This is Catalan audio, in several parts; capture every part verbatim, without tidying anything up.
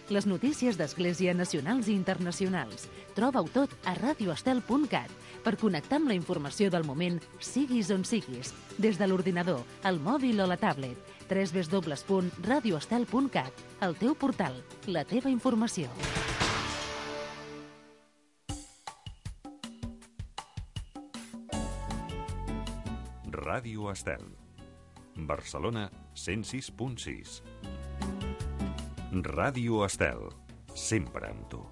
les notícies d'Església nacionals i internacionals. Troba-ho tot a radio estel punt cat per connectar amb la informació del moment, siguis on siguis, des de l'ordinador, el mòbil o la tablet. w w w punt radio estel punt cat, el teu portal, la teva informació. Ràdio Estel. Barcelona cent sis punt sis. Ràdio Estel. Sempre amb tu.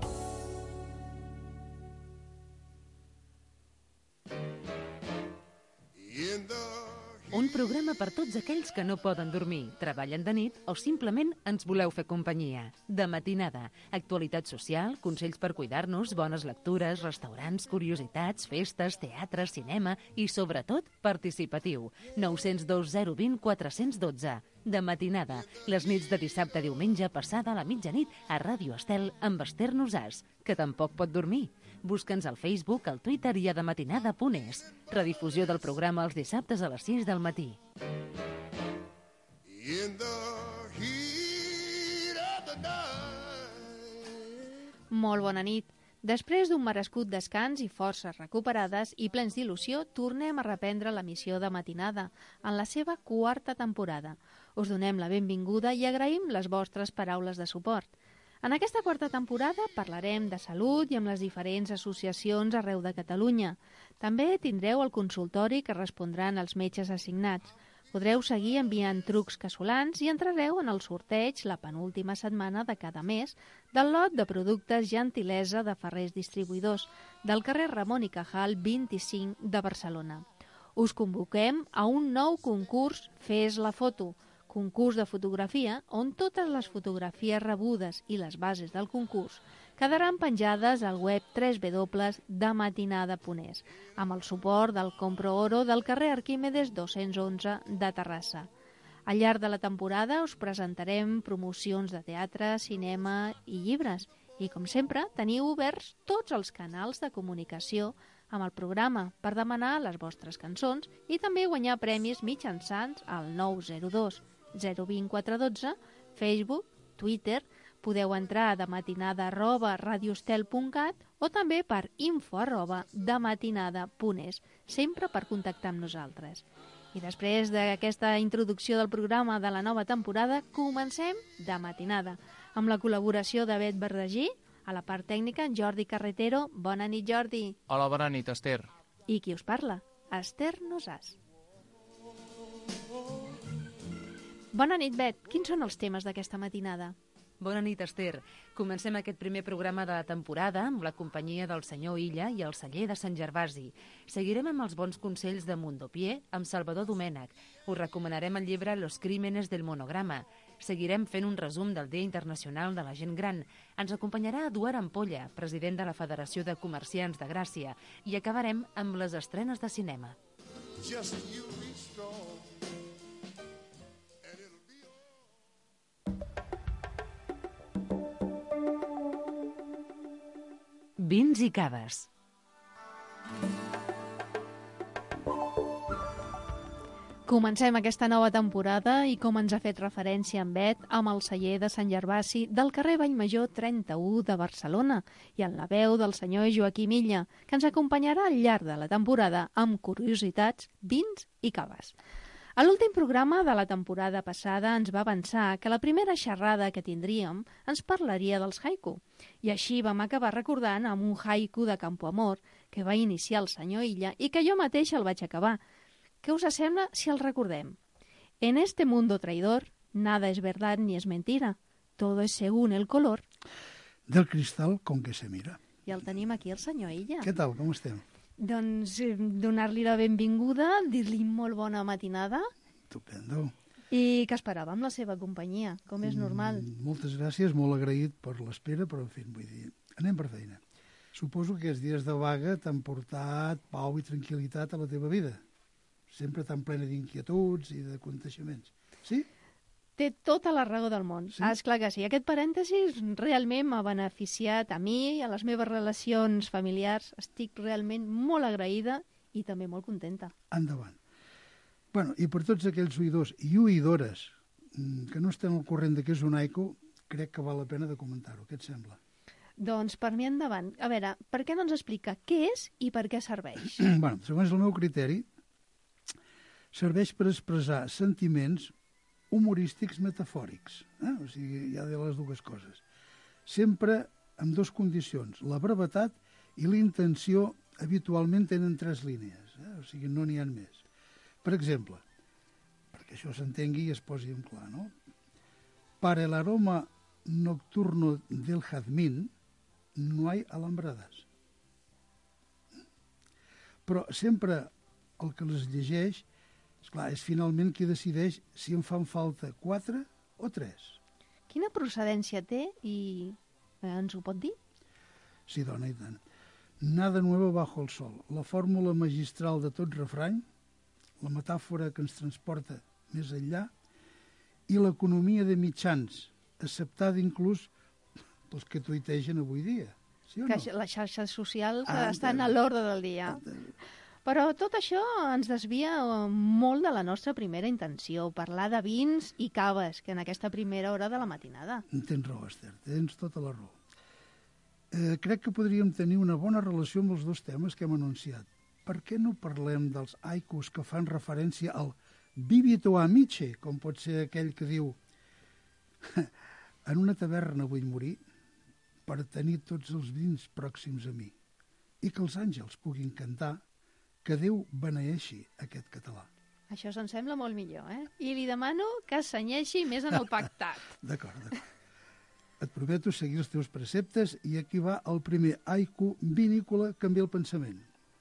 Un programa per tots aquells que no poden dormir, treballen de nit o simplement ens voleu fer companyia. De matinada, actualitat social, consells per cuidar-nos, bones lectures, restaurants, curiositats, festes, teatre, cinema i, sobretot, participatiu. nou zero dos zero dos zero quatre un dos. De matinada, les nits de dissabte a diumenge passada a la mitjanit a Ràdio Estel amb Esther Nosàs, que tampoc pot dormir. Busca'ns al Facebook, al Twitter i a dematinada punt es. Redifusió del programa els dissabtes a les sis del matí. Molt bona nit. Després d'un merescut descans i forces recuperades i plens d'il·lusió, tornem a reprendre l'emissió de matinada en la seva quarta temporada. Us donem la benvinguda i agraïm les vostres paraules de suport. En aquesta quarta temporada parlarem de salut i amb les diferents associacions arreu de Catalunya. També tindreu el consultori que respondran els metges assignats. Podreu seguir enviant trucs casolans i entrareu en el sorteig la penúltima setmana de cada mes del lot de productes gentilesa de Ferrers Distribuïdors del carrer Ramon i Cajal vint-i-cinc de Barcelona. Us convoquem a un nou concurs Fes la foto, concurs de fotografia on totes les fotografies rebudes i les bases del concurs quedaran penjades al web w w w punt de matinada punt es amb el suport del Compro Oro del carrer Arquímedes dos-cents onze de Terrassa. Al llarg de la temporada us presentarem promocions de teatre, cinema i llibres i, com sempre, teniu oberts tots els canals de comunicació amb el programa per demanar les vostres cançons i també guanyar premis mitjançant el nou zero dos zero dos quatre un dos, Facebook, Twitter, podeu entrar a dematinada arroba radioestel punt cat o també per info arroba dematinada punt es, sempre per contactar amb nosaltres. I després d'aquesta introducció del programa de la nova temporada, comencem de matinada, amb la col·laboració de Bet Verdagí, a la part tècnica, Jordi Carretero. Bona nit, Jordi. Hola, bona nit, Esther. I qui us parla? Esther Nosàs. Bona nit, Bet. Quins són els temes d'aquesta matinada? Bona nit, Esther. Comencem aquest primer programa de la temporada amb la companyia del senyor Illa i el celler de Sant Gervasi. Seguirem amb els bons consells de Mundopié amb Salvador Domènech. Us recomanarem el llibre Los crímenes del monograma. Seguirem fent un resum del Dia Internacional de la Gent Gran. Ens acompanyarà Eduard Ampolla, president de la Federació de Comerciants de Gràcia. I acabarem amb les estrenes de cinema. Just you be strong. Vins i caves. Comencem aquesta nova temporada i, com ens ha fet referència en Bet, amb el celler de Sant Gervasi del carrer Vallmajor trenta-u de Barcelona i en la veu del senyor Joaquim Illa, que ens acompanyarà al llarg de la temporada amb curiositats, vins i caves. A l'últim programa de la temporada passada ens va avançar que la primera xerrada que tindríem ens parlaria dels haiku, i així vam acabar recordant amb un haiku de Campoamor que va iniciar el senyor Illa i que jo mateix el vaig acabar. Què us sembla si el recordem? En este mundo traidor, nada es verdad ni es mentira, todo es según el color del cristal con que se mira. I el tenim aquí, el senyor Illa. Què tal, com estem? Doncs eh, donar-li la benvinguda, dir-li molt bona matinada. Estupendo. I que esperàvem la seva companyia, com és normal. Mm, moltes gràcies, molt agraït per l'espera, però en fi, vull dir, anem per feina. Suposo que aquests dies de vaga t'han portat pau i tranquil·litat a la teva vida. Sempre tan plena d'inquietuds i de coneixements. Sí? Té tota la raó del món. Sí? Ah, esclar que sí. Aquest parèntesis realment m'ha beneficiat a mi i a les meves relacions familiars. Estic realment molt agraïda i també molt contenta. Endavant. Bueno, i per tots aquells oïdors i oïdores que no estan al corrent de què és un haiku, crec que val la pena de comentar-ho. Què et sembla? Doncs per mi endavant. A veure, per què no ens explica què és i per què serveix? Bueno, segons el meu criteri, serveix per expressar sentiments humorístics metafòrics. Eh? O sigui, hi ha de les dues coses. Sempre amb dues condicions. La brevetat i la intenció habitualment tenen tres línies. Eh? O sigui, no n'hi ha més. Per exemple, perquè això s'entengui i es posi en clar, no? Para el aroma nocturno del jazmín no hay alambradas. Però sempre el que les llegeix, esclar, és finalment qui decideix si en fan falta quatre o tres. Quina procedència té i eh, ens ho pot dir? Sí, dona, i tant. Nada nuevo bajo el sol. La fórmula magistral de tot refrany, la metàfora que ens transporta més enllà, i l'economia de mitjans, acceptada inclús pels que tuitegen avui dia. Sí o no? Que les xarxes socials Ah, estan entén. a l'ordre del dia. Però tot això ens desvia molt de la nostra primera intenció, parlar de vins i caves, que en aquesta primera hora de la matinada. Tens raó, Esther, tens tota la raó. Eh, crec que podríem tenir una bona relació amb els dos temes que hem anunciat. Per què no parlem dels haikus que fan referència al vivito amice, com pot ser aquell que diu en una taverna vull morir per tenir tots els vins pròxims a mi i que els àngels puguin cantar que Déu beneeixi aquest català. Això se'n sembla molt millor, eh? I li demano que es cenyeixi més en el pactat. D'acord, d'acord. Et prometo seguir els teus preceptes i aquí va el primer haiku vinícola que em ve al pensament.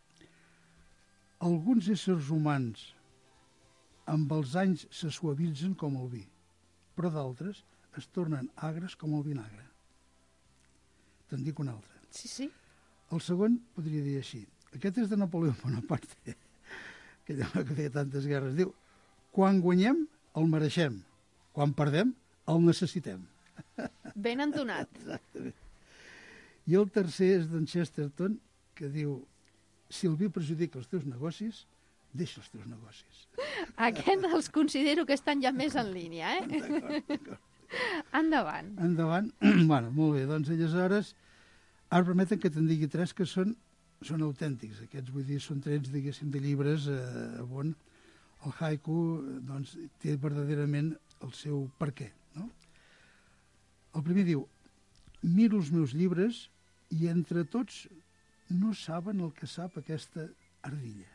Alguns éssers humans amb els anys se suavitzen com el vi, però d'altres es tornen agres com el vinagre. Te'n dic un altre. Sí, sí. El segon podria dir així. Aquest és de Napoleó Bonaparte, aquell home que feia tantes guerres. Diu, quan guanyem, el mereixem. Quan perdem, el necessitem. Ben entonat. Exactament. I el tercer és d'en Chesterton, que diu, si el vi perjudica els teus negocis, deixa els teus negocis. Aquest els considero que estan ja més en línia, eh? D'acord, d'acord. Endavant. Endavant. Bueno, molt bé, doncs aleshores, ara permeten que te'n digui tres que són, són autèntics. Aquests, vull dir, són trets, diguéssim, de llibres eh, on el haiku doncs, té verdaderament el seu per què, no? El primer diu, miro els meus llibres i entre tots no saben el que sap aquesta ardilla.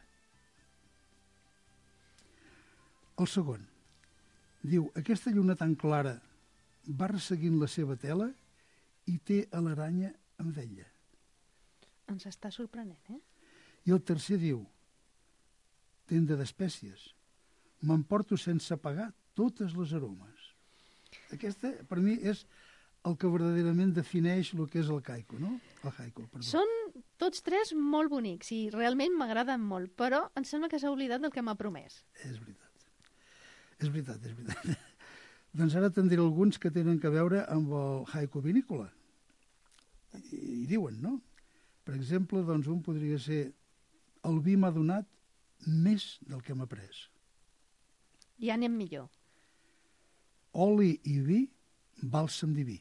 El segon, diu, aquesta lluna tan clara va resseguint la seva tela i té a l'aranya amb ella. Ens està sorprenent, eh? I el tercer diu, tenda d'espècies, m'emporto sense pagar totes les aromes. Aquesta, per mi, és el que verdaderament defineix el que és el haiku, no? El haiku, perdó. Són tots tres molt bonics i realment m'agraden molt, però em sembla que s'ha oblidat del que m'ha promès. És veritat. És veritat, és veritat. Doncs ara te'n diré alguns que tenen a veure amb el haiku vinícola. I, i diuen, no? Per exemple, doncs un podria ser el vi m'ha donat més del que m'ha pres. Ja anem millor. Oli i vi, bàlsam diví.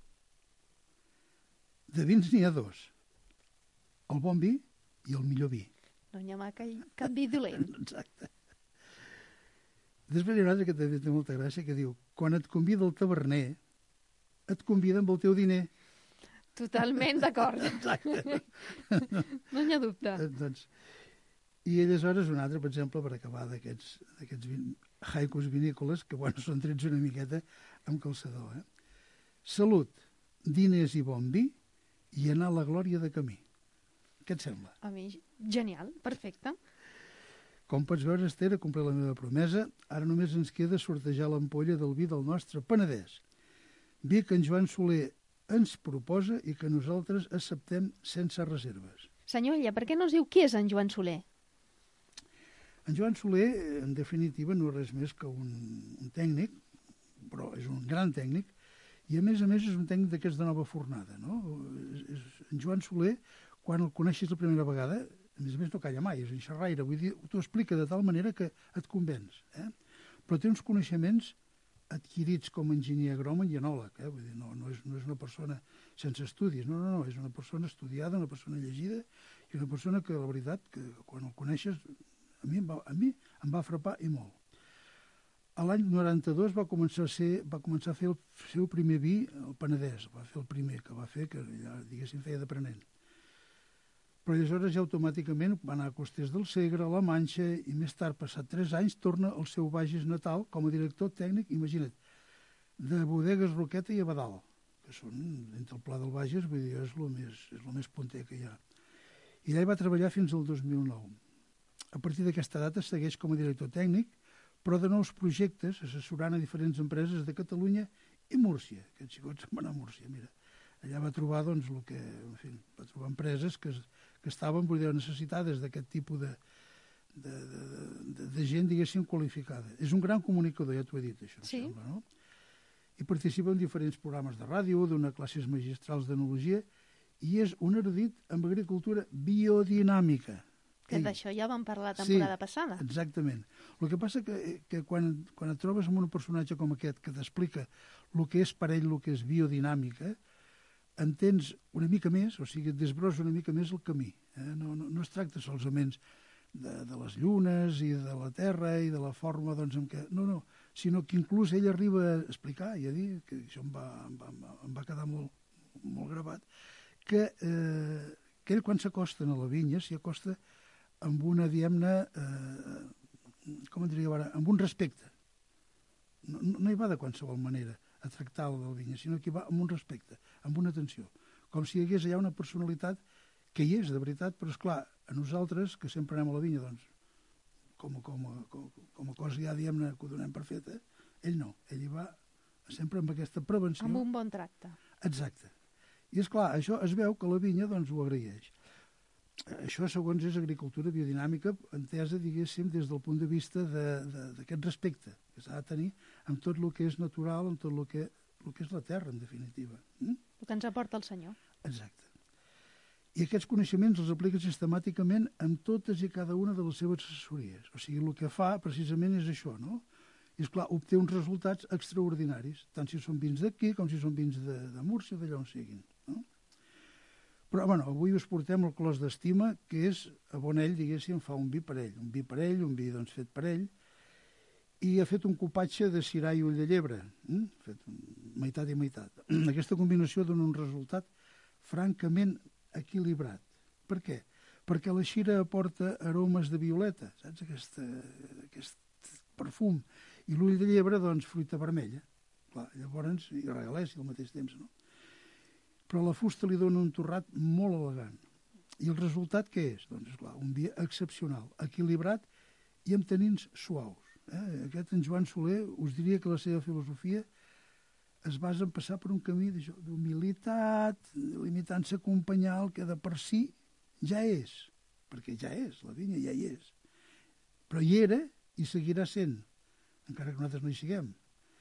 De vins n'hi ha dos. El bon vi i el millor vi. No hi ha mai cap vi dolent. Exacte. Després hi ha un altre que també té molta gràcia, que diu, quan et convida el taverner, et convida amb el teu diner. Totalment d'acord. Exacte. No n'hi ha dubte. Eh, doncs, I aleshores un altre, per exemple, per acabar d'aquests d'aquests vin... haikus vinícoles, que bueno, són trets una miqueta amb calçador. Eh? Salut, diners i bon vi, i anar a la glòria de camí. Què et sembla? A mi, genial, perfecte. Com pots veure, Esther, he complert la meva promesa. Ara només ens queda sortejar l'ampolla del vi del nostre Penedès. Vi que en Joan Soler ens proposa i que nosaltres acceptem sense reserves. Senyor Illa, per què no es diu qui és en Joan Soler? En Joan Soler, en definitiva, no és res més que un, un tècnic, però és un gran tècnic, i a més a més és un tècnic d'aquests de nova fornada. No? És, és, en Joan Soler, quan el coneixes la primera vegada, a més a més no calla mai, és un xerraire, vull dir, t'ho explica de tal manera que et convenç. Eh? Però té uns coneixements adquirits com a enginyer agrònom i enòleg, eh? Vull dir, no, no, és, no és una persona sense estudis, no, no, no, és una persona estudiada, una persona llegida i una persona que, la veritat, que quan el coneixes, a mi, em va, a mi em va frapar i molt. A l'any noranta-dos va començar a ser, va començar a fer el seu primer vi al Penedès, va fer el primer que va fer, que ja, diguéssim, feia d'aprenent. Però aleshores ja automàticament va anar a Costers del Segre, a la Manxa, i més tard, passat tres anys, torna al seu Bages natal com a director tècnic, imagina't, de Bodegues Roqueta i Abadal, que són, entre el Pla del Bages, vull dir, és el més, és el més punter que hi ha. I allà hi va treballar fins al dos mil nou. A partir d'aquesta data segueix com a director tècnic, però de nous projectes, assessorant a diferents empreses de Catalunya i Múrcia. Aquest xicot se'n va anar a Múrcia, mira. Allà va trobar, doncs, el que, en fi, va trobar empreses que, que estaven, vull dir, necessitades d'aquest tipus de, de, de, de, de gent, diguéssim, qualificada. És un gran comunicador, ja t'ho he dit, això, sí. Em sembla, no? I participa en diferents programes de ràdio, dona classes magistrals d'enologia, i és un erudit en agricultura biodinàmica. Que d'això ja vam parlar la temporada sí, passada. Exactament. El que passa que, que quan, quan et trobes amb un personatge com aquest que t'explica el que és per ell, el que és biodinàmica, entens una mica més, o sigui, et desbrossa una mica més el camí. Eh? No, no, no es tracta solament de, de les llunes i de la terra i de la forma, doncs, en què... No, no, sinó que inclús ell arriba a explicar i a dir, que això em va, em va, em va quedar molt, molt gravat, que, eh, que ell quan s'acosten a la vinya s'hi acosta amb una, diguem-ne, eh, com en diria ara, amb un respecte. No, no hi va de qualsevol manera a tractar la vinya, sinó que hi va amb un respecte, amb una atenció. Com si hi hagués allà una personalitat que hi és, de veritat, però, esclar, a nosaltres, que sempre anem a la vinya, doncs, com, a, com, a, com, com a cosa ja, diguem-ne, que ho donem per feta, ell no. Ell hi va sempre amb aquesta prevenció. Amb un bon tracte. Exacte. I, esclar, això es veu que la vinya, doncs, ho agraeix. Això, segons, és agricultura biodinàmica entesa, diguéssim, des del punt de vista d'aquest respecte que s'ha de tenir amb tot el que és natural, amb tot el que, el que és la terra, en definitiva. Mm? El que ens aporta el senyor. Exacte. I aquests coneixements els aplica sistemàticament amb totes i cada una de les seves assessories. O sigui, el que fa, precisament, és això, no? I, esclar, obté uns resultats extraordinaris, tant si són vins d'aquí com si són vins de, de Múrcia, d'allà on siguin, no? Però, bueno, avui us portem el clos d'estima, que és, a bon ell, diguéssim, fa un vi per ell. Un vi per ell, un vi, doncs, fet per ell, i ha fet un copatge de cirà i ull de llebre, eh? Fet meitat i meitat. Aquesta combinació dona un resultat francament equilibrat. Per què? Perquè la xira aporta aromes de violeta, saps? Aquesta, aquest perfum. I l'ull de llebre, doncs, fruita vermella. Clar, llavors, i regalès al mateix temps, no? Però la fusta li dona un torrat molt elegant. I el resultat què és? Doncs, esclar, un vi excepcional, equilibrat i amb tanins suaus. Eh? Aquest en Joan Soler us diria que la seva filosofia es basa en passar per un camí d'humilitat, limitant-se a acompanyar el que de per si ja és, perquè ja és, la vinya ja hi és. Però hi era i seguirà sent, encara que nosaltres no hi siguem.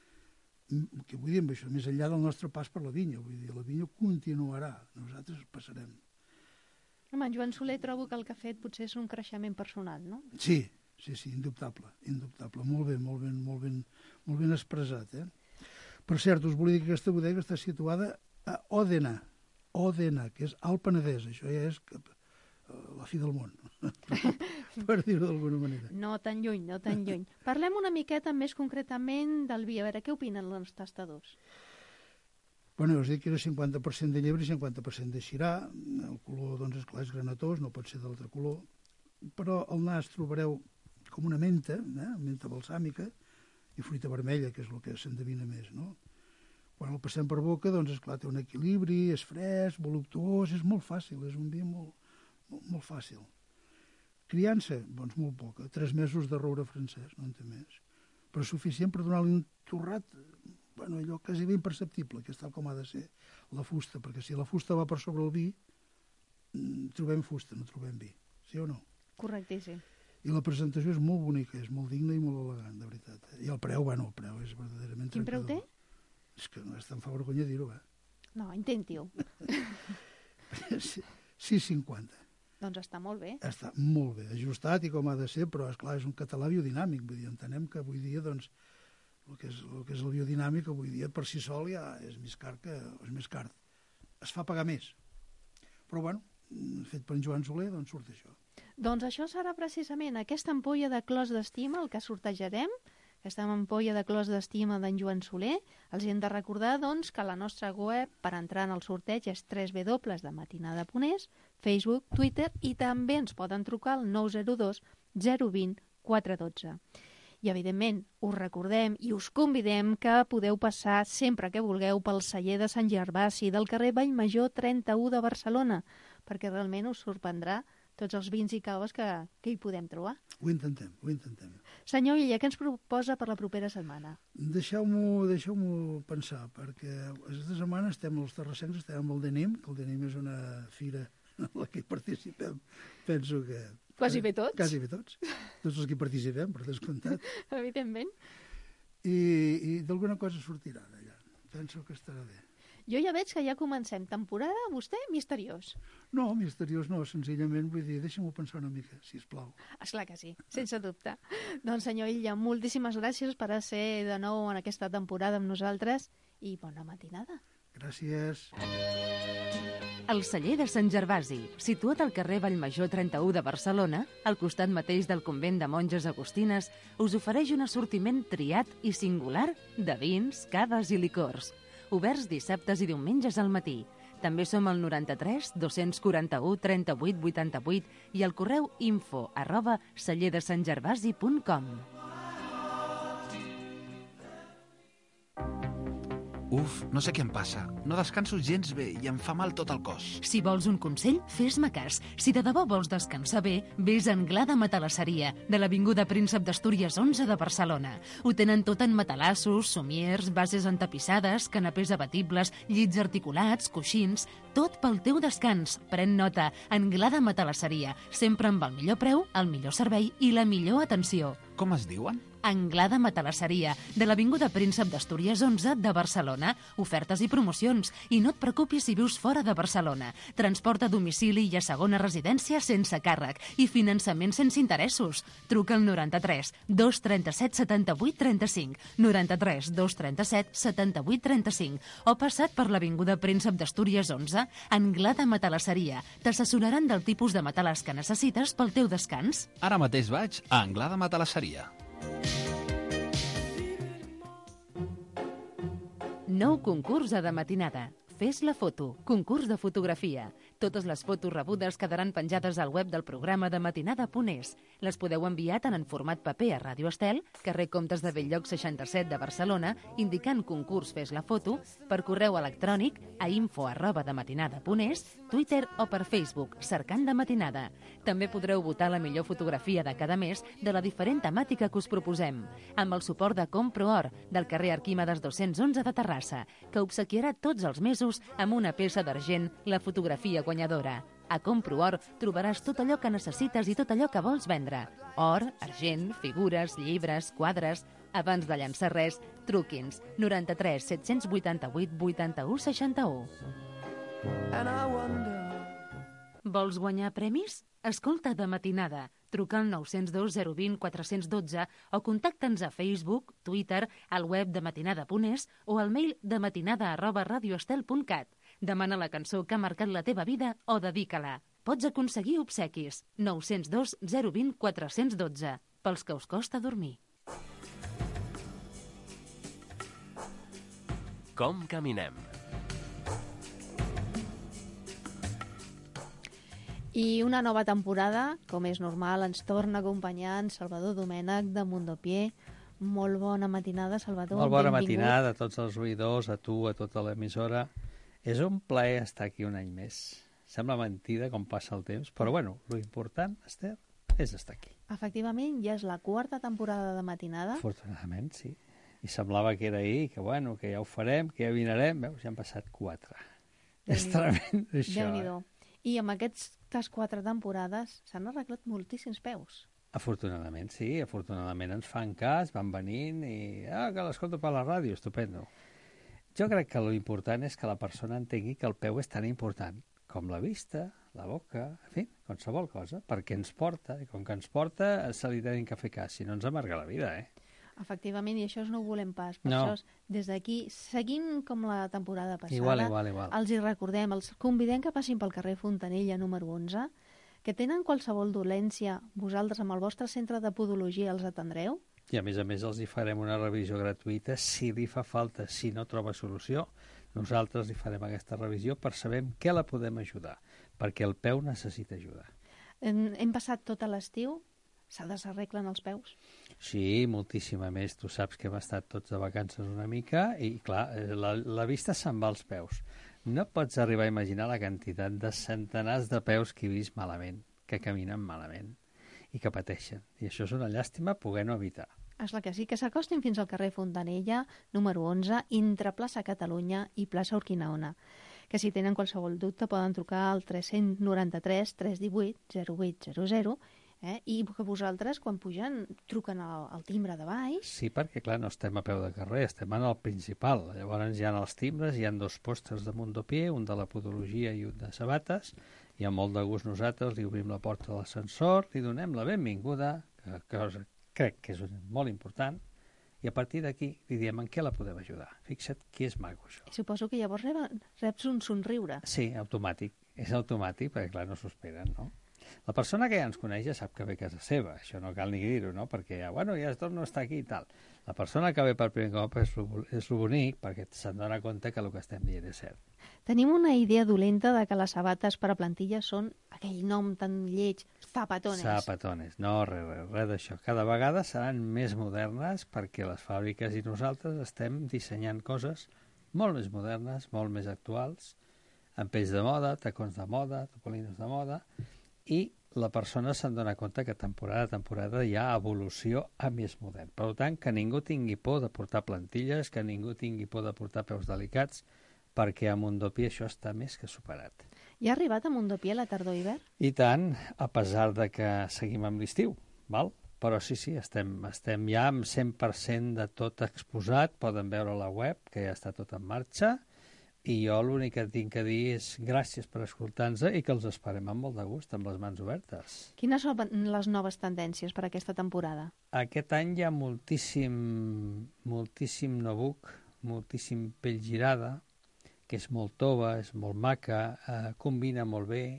Què vull dir amb això? Més enllà del nostre pas per la vinya. Vull dir, la vinya continuarà. Nosaltres passarem. Home, en Joan Soler trobo que el que ha fet potser és un creixement personal, no? Sí, sí, sí, indubtable. Indubtable. Molt bé, molt ben, molt ben, molt ben expressat, eh? Per cert, us volia dir que aquesta bodega està situada a Òdena. Òdena, que és al Penedès. Això ja és la fi del món, per dir-ho d'alguna manera. No tan lluny, no tan lluny. Parlem una miqueta més concretament del vi. A veure, què opinen els tastadors? Bueno, us dic que era cinquanta per cent de llebre i cinquanta per cent de xirà. El color, doncs, esclar, és granatós, no pot ser d'altre color. Però al nas trobareu com una menta, eh? Menta balsàmica, i fruita vermella, que és el que s'endevina més, no? Quan el passem per boca, doncs, esclar, té un equilibri, és fresc, voluptuós, és molt fàcil, és un vi molt, molt, molt fàcil. Criança, doncs molt poca, tres mesos de roure francès, no en té més, però suficient per donar-li un torrat, bueno, allò quasi ben imperceptible, que és tal com ha de ser la fusta, perquè si la fusta va per sobre el vi, trobem fusta, no trobem vi, sí o no? Correctíssim. I la presentació és molt bonica, és molt digna i molt elegant, de veritat. I el preu, bueno, el preu és verdaderament Quin trencador. preu té? És que no, em fa vergonya dir-ho, eh? No, intenti-ho. sis cinquanta. Doncs està molt bé. Està molt bé, ajustat i com ha de ser, però, esclar, és un català biodinàmic. Vull dir, entenem que avui dia, doncs, el que és, el que és el biodinàmic avui dia per si sol ja és més car que és més car. Es fa pagar més. Però bueno, fet per en Joan Soler, doncs surt això. Doncs això serà precisament aquesta ampolla de clos d'estima el que sortejarem, aquesta ampolla de clos d'estima d'en Joan Soler. Els hem de recordar doncs, que la nostra web per entrar en el sorteig és w w w punt matinada punt es, Facebook, Twitter, i també ens poden trucar al nou zero dos zero dos zero quatre un dos. I, evidentment, us recordem i us convidem que podeu passar sempre que vulgueu pel celler de Sant Gervasi del carrer Vallmajor trenta-u de Barcelona, perquè realment us sorprendrà tots els vins i caves que, que hi podem trobar. Ho intentem, ho intentem. Senyor Illa, què ens proposa per la propera setmana? Deixeu-m'ho deixeu-m'ho pensar, perquè aquesta setmana estem els terrassencs, estem amb el Denim, que el Denim és una fira en la que participem, penso que... Quasi bé tots. Quasi bé tots. Tots els que participem, per descomptat. Evidentment. I, i d'alguna cosa sortirà d'allà. Penso que estarà bé. Jo ja veig que ja comencem temporada, vostè, misteriós. No, misteriós no, senzillament, vull dir, deixa'm-ho pensar una mica, sisplau. Esclar que sí, sense dubte. Doncs, senyor Illa, moltíssimes gràcies per ser de nou en aquesta temporada amb nosaltres i bona matinada. Gràcies. El celler de Sant Gervasi, situat al carrer Vallmajor trenta-u de Barcelona, al costat mateix del convent de monges agustines, us ofereix un assortiment triat i singular de vins, caves i licors. Oberts dissabtes i diumenges al matí. També som al noranta-tres dos-cents quaranta-u trenta-vuit vuitanta-vuit i al correu info arroba celler de sant gervasi punt com. Uf, no sé què em passa. No descanso gens bé i em fa mal tot el cos. Si vols un consell, fes-me cas. Si de debò vols descansar bé, vés a Anglada Matalasseria, de l'Avinguda Príncep d'Astúries onze de Barcelona. Ho tenen tot en matalassos, somiers, bases entapissades, canapés abatibles, llits articulats, coixins... Tot pel teu descans. Pren nota. Anglada Matalasseria. Sempre amb el millor preu, el millor servei i la millor atenció. Com es diuen? Anglada Matalasseria, de l'Avinguda Príncep d'Astúries onze de Barcelona. Ofertes i promocions. I no et preocupis si vius fora de Barcelona. Transport a domicili i a segona residència sense càrrec. I finançament sense interessos. Truca al noranta-tres dos trenta-set setanta-vuit trenta-cinc, noranta-tres dos trenta-set setanta-vuit trenta-cinc o passat per l'Avinguda Príncep d'Astúries onze, Anglada Matalasseria. T'assessoraran del tipus de matalàs que necessites pel teu descans. Ara mateix vaig a Anglada Matalasseria. Nou concurs a de matinada. Fes la foto. Concurs de fotografia. Totes les fotos rebudes quedaran penjades al web del programa de matinada punt es. Les podeu enviar tant en format paper a Ràdio Estel, carrer Comtes de Belllloc seixanta-set de Barcelona, indicant concurs Fes la foto, per correu electrònic a info arroba de matinada punt es, Twitter o per Facebook, cercant de matinada. També podreu votar la millor fotografia de cada mes de la diferent temàtica que us proposem, amb el suport de Comproor, del carrer Arquímedes dos-cents onze de Terrassa, que obsequiarà tots els mesos amb una peça d'argent la fotografia guanyadora. A Comproor trobaràs tot allò que necessites i tot allò que vols vendre. Or, argent, figures, llibres, quadres... Abans de llançar res, truqui'ns noranta-tres set-cents vuitanta-vuit vuitanta-u seixanta-u. Vols guanyar premis? Escolta de matinada. Truca al nou zero dos zero dos zero quatre un dos o contacta'ns a Facebook, Twitter, al web de matinada punt es o al mail de matinada arroba radioestel punt cat. Demana la cançó que ha marcat la teva vida o dedica-la. Pots aconseguir obsequis. nou zero dos zero dos zero quatre un dos. Pels que us costa dormir. Com caminem? I una nova temporada, com és normal, ens torna a acompanyar en Salvador Domènech de Mundopié. Molt bona matinada, Salvador. Molt bona benvingut. matinada a tots els oïdors, a tu, a tota l'emissora. És un plaer estar aquí un any més. Sembla mentida com passa el temps, però bueno, lo important, Esther, és estar aquí. Efectivament, ja és la quarta temporada de matinada. Afortunadament, sí. I semblava que era ahir, que bueno, que ja ho farem, que ja vinarem. Veus, ja han passat quatre. És tremend, això. Déu-n'hi-do. I amb aquestes quatre temporades s'han arreglat moltíssims peus. Afortunadament, sí. Afortunadament ens fan cas, van venint i... Ah, que l'escolto per la ràdio, estupendo. Jo crec que l'important és que la persona entengui que el peu és tan important com la vista, la boca, en fi, qualsevol cosa, perquè ens porta, i com que ens porta se li tenen que fer cas, si no ens amarga la vida, eh? Efectivament, i això no ho volem pas. Per No. això, des d'aquí, seguint com la temporada passada, Igual, igual, igual. els hi recordem, els convidem que passin pel carrer Fontanella número onze, que tenen qualsevol dolència, vosaltres amb el vostre centre de podologia els atendreu? I a més a més els hi farem una revisió gratuïta si li fa falta, si no troba solució. Nosaltres li farem aquesta revisió per saber en què la podem ajudar, perquè el peu necessita ajuda. Hem, hem passat tot l'estiu, se desarreglen els peus? Sí, moltíssima més. Tu saps que hem estat tots de vacances una mica i, clar, la, la vista se'n va als peus. No pots arribar a imaginar la quantitat de centenars de peus que he vist malament, que caminen malament i que pateixen. I això és una llàstima poder-ho evitar. És la que sí, que s'acostin fins al carrer Fontanella, número onze, entre plaça Catalunya i plaça Urquinaona. Que si tenen qualsevol dubte poden trucar al tres nou tres, tres uno vuit, zero vuit zero zero, eh? I que vosaltres, quan pugen, truquen al, al timbre de baix. Sí, perquè, clar, no estem a peu de carrer, estem en el principal. Llavors hi ha els timbres, hi ha dos pòsters de Mondopié, un de la podologia i un de sabates, i amb molt de gust nosaltres li obrim la porta de l'ascensor, li donem la benvinguda, que, que crec que és molt important, i a partir d'aquí li diem en què la podem ajudar. Fixa't que és maco, això. Suposo que llavors reba, reps un somriure. Sí, automàtic. És automàtic, perquè, clar, no s'ho esperen, no? La persona que ja ens coneix ja sap que ve a casa seva, això no cal ni dir-ho, no? Perquè ja, bueno, ja torno a estar aquí i tal. La persona que ve per primer cop és lo, és lo bonic, perquè se'n dona compte que el que estem dient és cert. Tenim una idea dolenta de que les sabates per a plantilles són aquell nom tan lleig, zapatones. Zapatones, no, res, res, res d'això. Cada vegada seran més modernes perquè les fàbriques i nosaltres estem dissenyant coses molt més modernes, molt més actuals, amb pells de moda, tacons de moda, topolinos de moda, i la persona se'n dona compte que temporada a temporada hi ha evolució a més modern. Per tant, que ningú tingui por de portar plantilles, que ningú tingui por de portar peus delicats, perquè a Mondopié això està més que superat. Ja ha arribat a Mondopié la tardor-hivern? I tant, a pesar de que seguim amb l'estiu, val? Però sí, sí, estem, estem ja amb cent per cent de tot exposat, poden veure la web, que ja està tot en marxa, i jo l'únic que tinc a dir és gràcies per escoltar-nos i que els esperem amb molt de gust, amb les mans obertes. Quines són les noves tendències per a aquesta temporada? Aquest any hi ha moltíssim, moltíssim no-book, moltíssim pell girada, que és molt tova, és molt maca, eh, combina molt bé.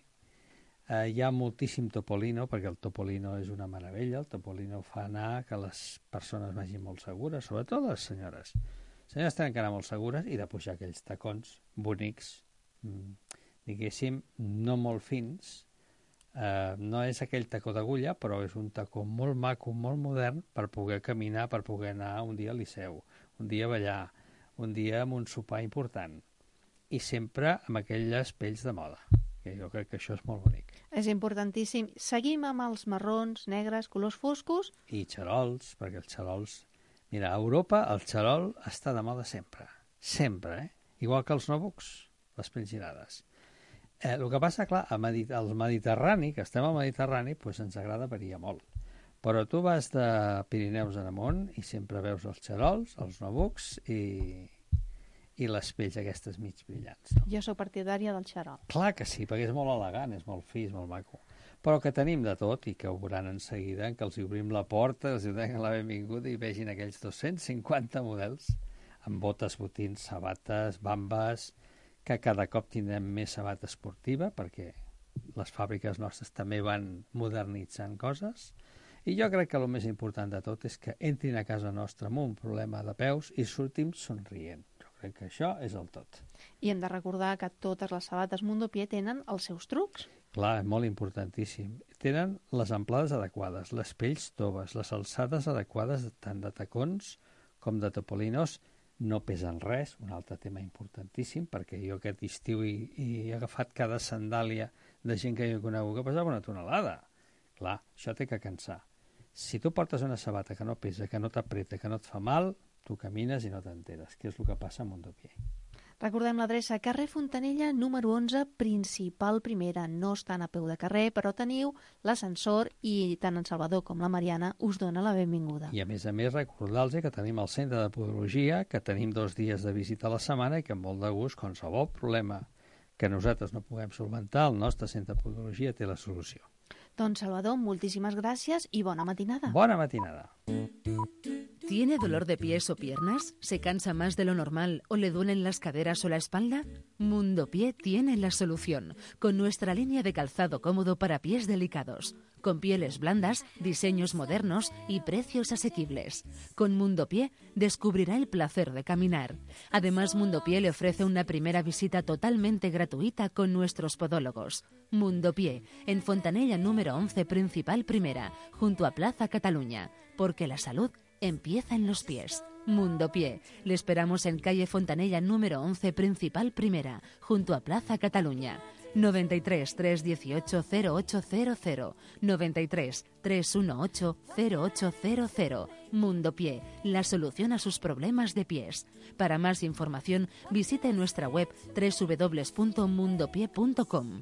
Eh, hi ha moltíssim topolino, perquè el topolino és una meravella. El topolino fa anar que les persones vagin molt segures, sobretot les senyores. Les senyores tenen que anar molt segures i de pujar aquells tacons bonics, diguéssim, no molt fins. Eh, no és aquell tacó d'agulla, però és un tacó molt maco, molt modern, per poder caminar, per poder anar un dia al Liceu, un dia a ballar, un dia amb un sopar important. I sempre amb aquelles pells de moda, que jo crec que això és molt bonic. És importantíssim. Seguim amb els marrons, negres, colors foscos. I xarols, perquè els xarols... Mira, a Europa el xarol està de moda sempre. Sempre, eh? Igual que els no-books, les pells girades. Eh, el que passa, clar, al Mediter Mediterrani, que estem al Mediterrani, doncs ens agrada variar molt. Però tu vas de Pirineus en amunt i sempre veus els xarols, els no-books i... i les pells aquestes mig brillants. No? Jo sóc partidària del xarol. Clar que sí, perquè és molt elegant, és molt fi, és molt maco. Però que tenim de tot i que ho veuran en seguida, que els obrim la porta, els donem la benvinguda i vegin aquells dos-cents cinquanta models amb botes, botins, sabates, bambes, que cada cop tindrem més sabata esportiva perquè les fàbriques nostres també van modernitzant coses. I jo crec que el més important de tot és que entrin a casa nostra amb un problema de peus i sortim somrient. Crec que això és el tot. I hem de recordar que totes les sabates Mondopié tenen els seus trucs. Clar, és molt importantíssim. Tenen les amplades adequades, les pells toves, les alçades adequades tant de tacons com de topolinos, no pesen res, un altre tema importantíssim, perquè jo aquest estiu he, he agafat cada sandàlia de gent que jo conegut que pesava una tonelada. Clar, això té que cansar. Si tu portes una sabata que no pesa, que no t'apreta, que no et fa mal, tu camines i no t'enteres, que és el que passa a Mondopié. Recordem l'adreça, carrer Fontanella, número onze, principal primera. No estan a peu de carrer, però teniu l'ascensor i tant en Salvador com la Mariana us dona la benvinguda. I a més a més recordar-los que tenim el centre de podologia, que tenim dos dies de visita a la setmana i que amb molt de gust, qualsevol problema que nosaltres no puguem solventar, el nostre centre de podologia té la solució. Doncs Salvador, moltíssimes gràcies i bona matinada. Bona matinada. ¿Tiene dolor de pies o piernas? ¿Se cansa más de lo normal o le duelen las caderas o la espalda? Mundo Pie tiene la solución, con nuestra línea de calzado cómodo para pies delicados, con pieles blandas, diseños modernos y precios asequibles. Con Mundo Pie descubrirá el placer de caminar. Además, Mundo Pie le ofrece una primera visita totalmente gratuita con nuestros podólogos. Mundo Pie, en Fontanella número once, Principal Primera, junto a Plaza Cataluña, porque la salud empieza en los pies. Mundo Pie. Le esperamos en calle Fontanella número once, Principal Primera, junto a Plaza Cataluña. noventa y tres, trescientos dieciocho, cero ocho cero cero. noventa y tres, trescientos dieciocho, cero ocho cero cero. Mundo Pie, la solución a sus problemas de pies. Para más información, visite nuestra web doble u doble u doble u punto mundo pie punto com.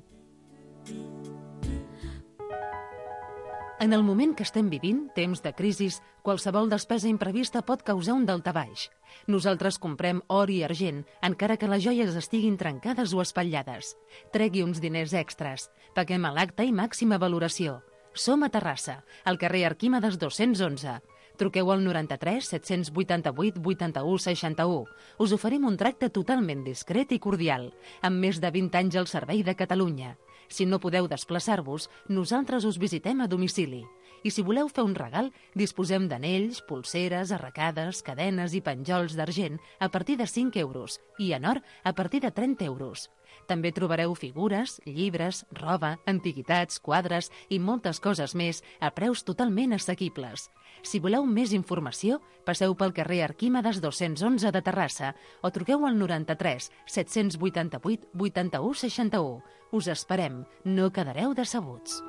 En el moment que estem vivint, temps de crisis, qualsevol despesa imprevista pot causar un daltabaix. Nosaltres comprem or i argent, encara que les joies estiguin trencades o espatllades. Tregui uns diners extras. Paguem a l'acte i màxima valoració. Som a Terrassa, al carrer Arquímedes dos-cents onze. Truqueu al noranta-tres, set-cents vuitanta-vuit, vuitanta-u, seixanta-u. Us oferim un tracte totalment discret i cordial, amb més de vint anys al servei de Catalunya. Si no podeu desplaçar-vos, nosaltres us visitem a domicili. I si voleu fer un regal, disposem d'anells, pulseres, arracades, cadenes i penjols d'argent a partir de cinc euros i en or a partir de trenta euros. També trobareu figures, llibres, roba, antiguitats, quadres i moltes coses més a preus totalment assequibles. Si voleu més informació, passeu pel carrer Arquímedes dos-cents onze de Terrassa o truqueu al noranta-tres, set-cents vuitanta-vuit, vuitanta-u, seixanta-u. Us esperem, no quedareu decebuts.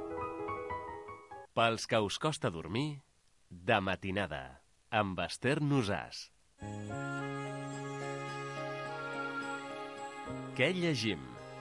Pels que us costa dormir, de matinada, amb Esther Nosàs. Què llegim?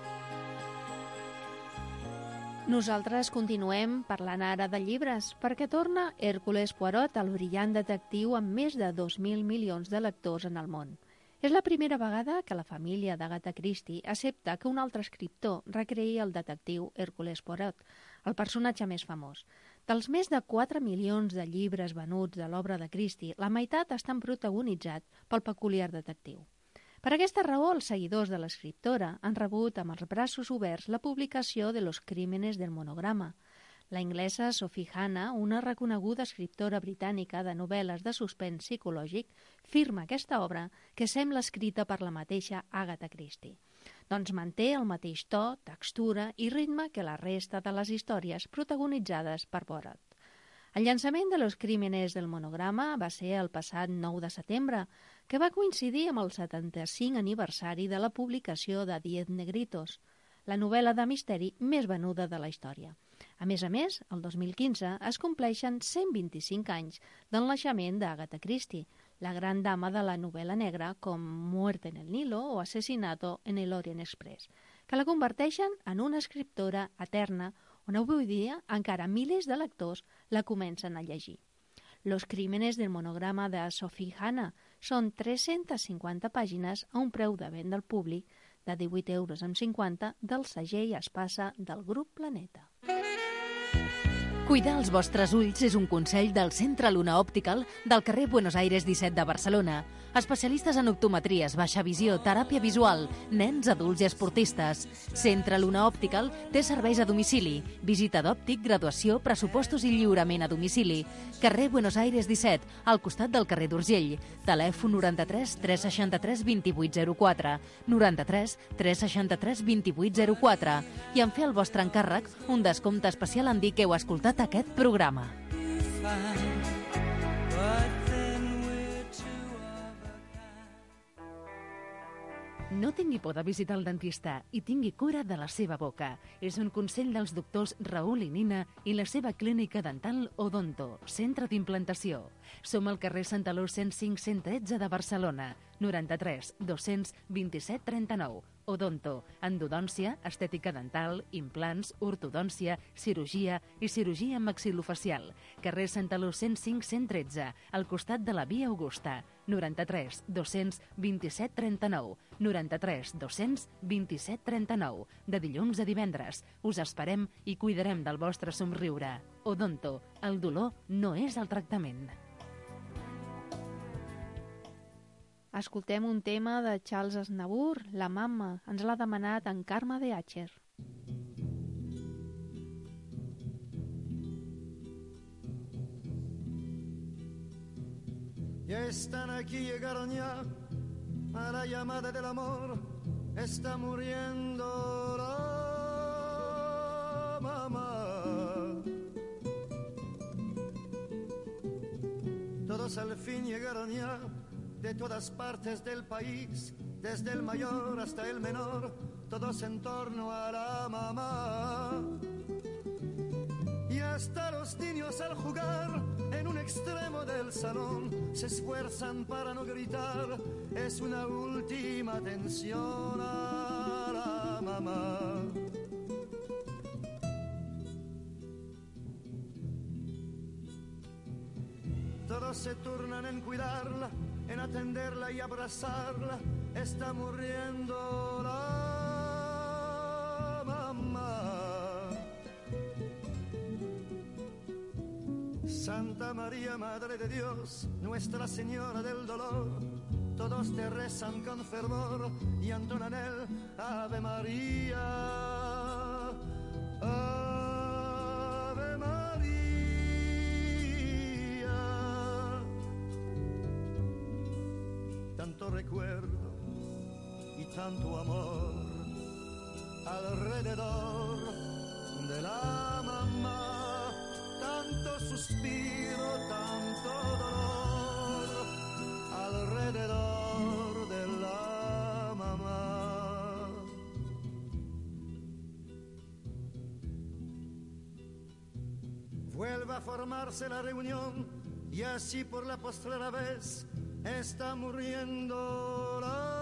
Nosaltres continuem parlant ara de llibres, perquè torna Hércules Poirot, el brillant detectiu amb més de dos mil milions de lectors en el món. És la primera vegada que la família d'Agatha Christie accepta que un altre escriptor recreï el detectiu Hércules Poirot, el personatge més famós. Dels més de quatre milions de llibres venuts de l'obra de Christie, la meitat estan protagonitzats pel peculiar detectiu. Per aquesta raó, els seguidors de l'escriptora han rebut amb els braços oberts la publicació de Los Crímenes del Monograma. La inglesa Sophie Hannah, una reconeguda escriptora britànica de novel·les de suspens psicològic, firma aquesta obra que sembla escrita per la mateixa Agatha Christie. Doncs manté el mateix to, textura i ritme que la resta de les històries protagonitzades per Poirot. El llançament de Los Crímenes del Monograma va ser el passat nou de setembre, que va coincidir amb el setanta-cinc aniversari de la publicació de Diez Negritos, la novel·la de misteri més venuda de la història. A més a més, el dos mil quinze es compleixen cent vint-i-cinc anys del naixement d'Agatha Christie, la gran dama de la novel·la negra com Muerte en el Nilo o Asesinato en el Orient Express, que la converteixen en una escriptora eterna on avui dia encara milers de lectors la comencen a llegir. Los Crímenes del Monograma de Sophie Hannah són tres-centes cinquanta pàgines a un preu de venda al públic de divuit euros amb cinquanta del segell Espasa del grup Planeta. Cuidar els vostres ulls és un consell del Centre Luna Optical del carrer Buenos Aires disset de Barcelona. Especialistes en optometries, baixa visió, teràpia visual, nens, adults i esportistes. Centre Luna Optical té serveis a domicili, visita d'òptic, graduació, pressupostos i lliurament a domicili. Carrer Buenos Aires disset, al costat del carrer d'Urgell. Telèfon noranta-tres, tres seixanta-tres, vint-i-vuit zero quatre, noranta-tres, tres seixanta-tres, vint-i-vuit zero quatre. I en fer el vostre encàrrec, un descompte especial en dir que heu escoltat aquest programa. No tingui por de visitar el dentista i tingui cura de la seva boca. És un consell dels doctors Raül i Nina i la seva clínica dental Odonto, centre d'implantació. Som al carrer Santaló cent cinc cent tretze de Barcelona, noranta-tres, dos-cents vint-i-set trenta-nou. Odonto, endodòncia, estètica dental, implants, ortodòncia, cirurgia i cirurgia maxilofacial. Carrer Santaló cent cinc cent tretze, al costat de la Via Augusta. noranta-tres, dos-cents vint-i-set trenta-nou. noranta-tres, dos-cents vint-i-set trenta-nou. De dilluns a divendres. Us esperem i cuidarem del vostre somriure. Odonto, el dolor no és el tractament. Escoltem un tema de Charles Aznavour, La Mama. Ens l'ha demanat en Carme de Acher. Ya están aquí, llegaron ya a la llamada del amor. Está muriendo la mamá. Todos al fin llegaron ya de todas partes del país, desde el mayor hasta el menor, todos en torno a la mamá. Y hasta los niños al jugar en un extremo del salón se esfuerzan para no gritar, es una última atención a la mamá. Todos se turnan en cuidarla, en atenderla y abrazarla, está muriendo la mamá. Santa María, Madre de Dios, Nuestra Señora del Dolor, todos te rezan con fervor y entonan el Ave María, Ave María. Tanto recuerdo y tanto amor alrededor de la mamá, tanto suspiro, tanto dolor alrededor de la mamá. Vuelve a formarse la reunión y así por la postrera vez está muriendo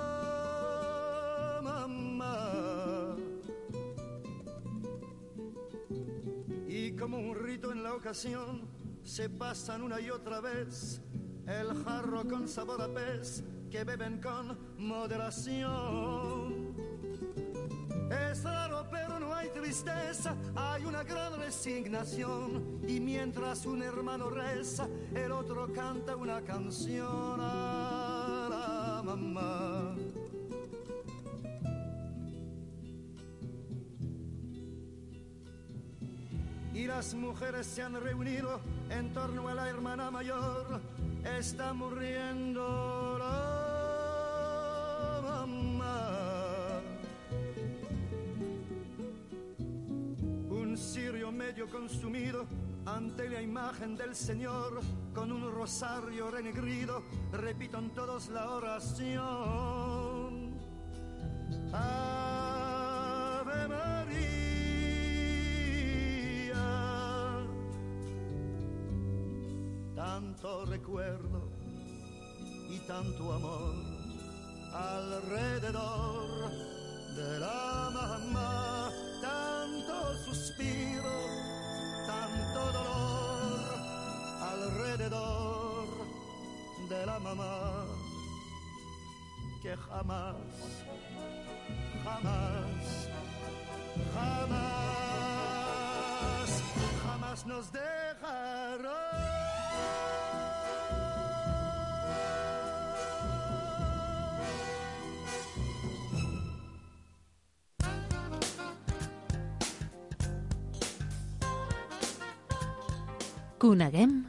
la mamá. Y como un rito en la ocasión se pasan una y otra vez el jarro con sabor a pez que beben con moderación. Es raro pero no hay tristeza, hay una gran resignación, y mientras un hermano reza, el otro canta una canción a la mamá. Y las mujeres se han reunido en torno a la hermana mayor, está muriendo la mamá. Un cirio medio consumido ante la imagen del Señor, con un rosario renegrido, repitan todos la oración. Ave María. Tanto recuerdo y tanto amor alrededor de la mamá, tanto suspiro, tanto dolor alrededor de la mamá, que jamás, jamás, jamás, jamás nos dejará. Coneguem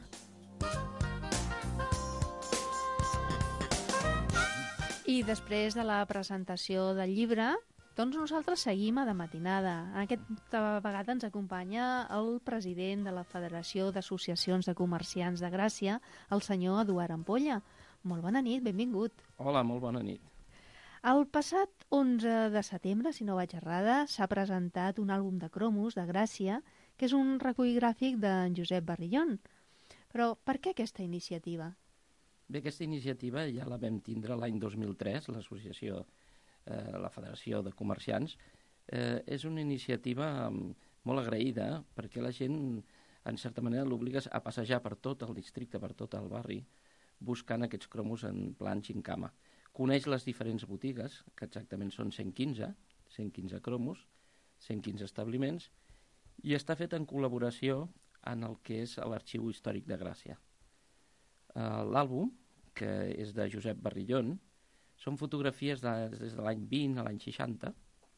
I després de la presentació del llibre, doncs nosaltres seguim a De Matinada. Aquesta vegada ens acompanya el president de la Federació d'Associacions de Comerciants de Gràcia, el senyor Eduard Ampolla. Molt bona nit, benvingut. Hola, molt bona nit. El passat onze de setembre, si no vaig errada, s'ha presentat un àlbum de cromos de Gràcia, que és un recull gràfic d'en Josep Barrillon. Però per què aquesta iniciativa? Bé, aquesta iniciativa ja la vam tindre l'any dos mil tres, l'associació, eh, la Federació de Comerciants. Eh, és una iniciativa molt agraïda perquè la gent, en certa manera, l'obligues a passejar per tot el districte, per tot el barri, buscant aquests cromos en plan xincama. Coneix les diferents botigues, que exactament són cent quinze, cent quinze cromos, cent quinze establiments, i està fet en col·laboració en el que és l'Arxiu Històric de Gràcia. Uh, L'àlbum, que és de Josep Barrillon, Són fotografies de, des de l'any vint a l'any seixanta